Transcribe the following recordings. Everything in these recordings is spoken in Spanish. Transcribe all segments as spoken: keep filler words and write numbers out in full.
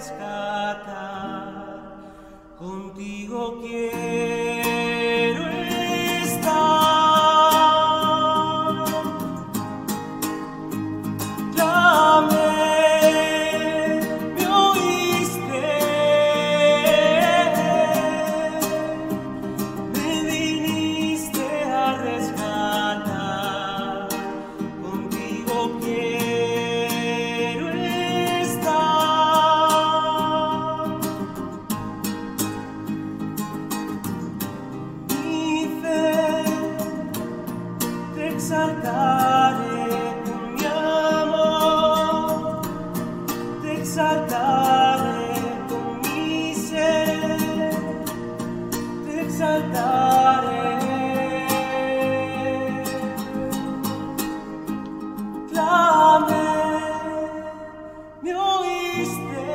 rescatar, contigo quiero estar. Clamé, me oíste, me viniste a rescatar, contigo quiero estar. Mi fe te exaltaré con mi amor, te exaltaré con mi ser, te exaltaré. Clamé, me oíste,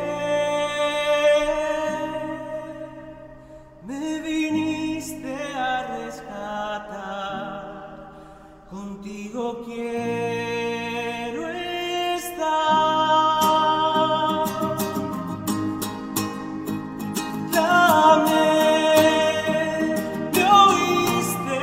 me viniste a rescatar, contigo quiero estar. Clamé, me oíste,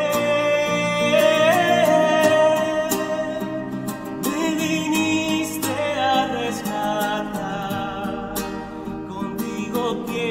me viniste a rescatar, contigo quiero